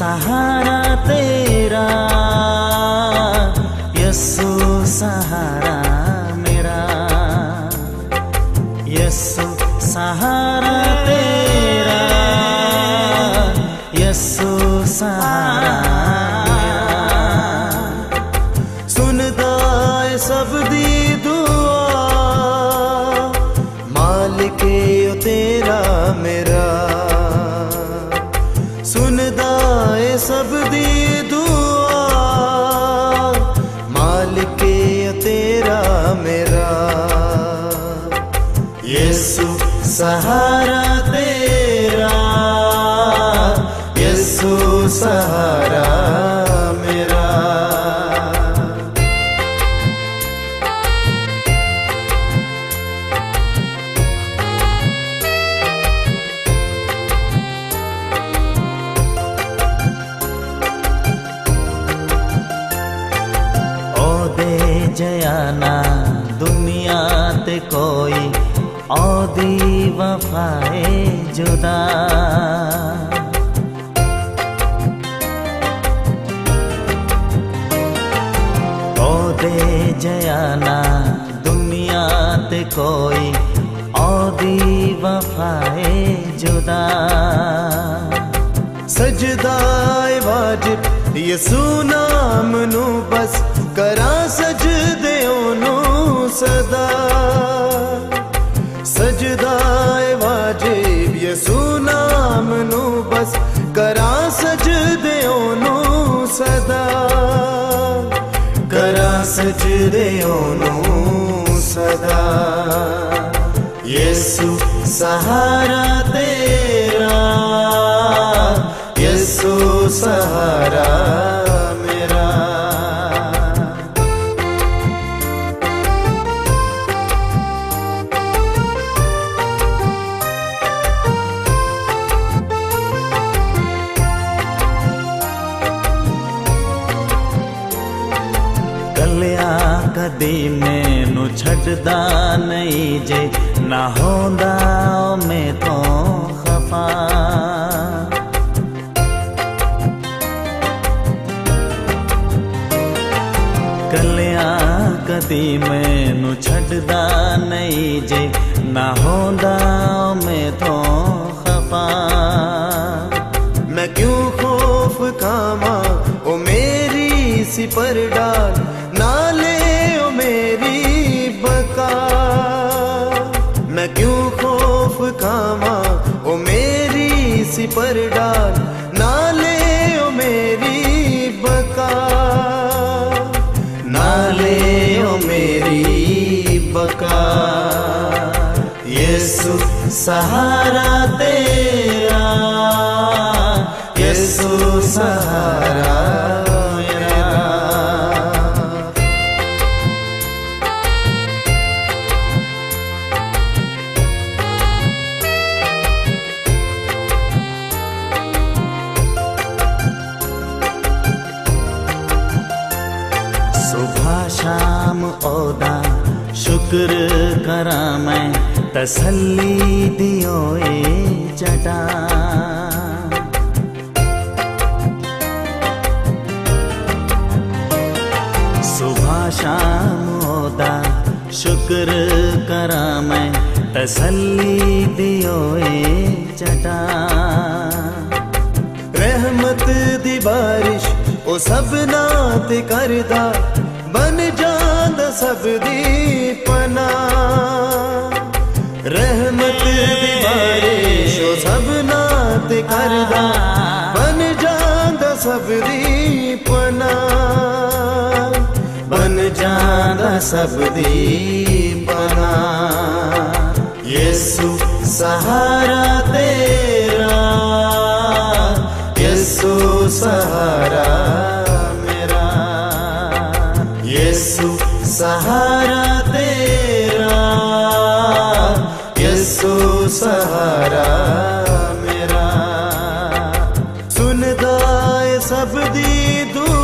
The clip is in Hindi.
सहारा तेरा, यीशु सहारा मेरा, यीशु सहारा तेरा, यीशु सहारा मेरा। सुनदा है सब दी दुआ, मालिक ओ तेरा मेरा। सुनदा है सब दी दुआ, मालिक ओ तेरा मेरा। यीशु सहारा तेरा, यीशु सहारा मेरा। ओदे जयाना दुनिया ते कोई, ओदी वफाए जुदा। ओदे जयाना दुनिया ते कोई, ओदी वफाए जुदा। सजदाए वाजिब यीशु नाम नू बस, करा सजदे ओनू सदा। सजदाए वाजिब यीशु नाम नू बस, करा सजदे ओनू सदा। करा सजदे ओनू सदा। यीशु सहारा तेरा, यीशु सहारा मेरा। कलिया कदी मैनू छड्डदा नहीं जे, ना होंदा मैं तो खफा। कलिया कदी मैनू छड्डदा नहीं जे, ना होंदा मैं तो खफा। मैं क्यों खौफ खामा ओ मेरी सिपर डाल, नाले ओ मेरी बका। मैं क्यों खौफ खामा ओ मेरी सिपर डाल, नाले ओ मेरी बका। नाले ओ मेरी बका। यीशु सहारा तेरा, यीशु सहारा मेरा। सुबह शाम ओदा शुक्र करा मैं, तसल्ली दियो ए जटा। सुबह शाम ओदा शुक्र करा मैं, तसल्ली दियो ए जटा। रहमत दी बारिश ओ सबना ते करदा, बन जांदा सब दी पना। रहमत दी बारिश ओ सबना ते करदा, बन जांदा सब दी पना। बन जांदा सब दी पना। यीशु सहारा तेरा, यीशु सहारा मेरा। यीशु सहारा तेरा, यीशु सहारा मेरा। सुनदा है सब दी दुआ,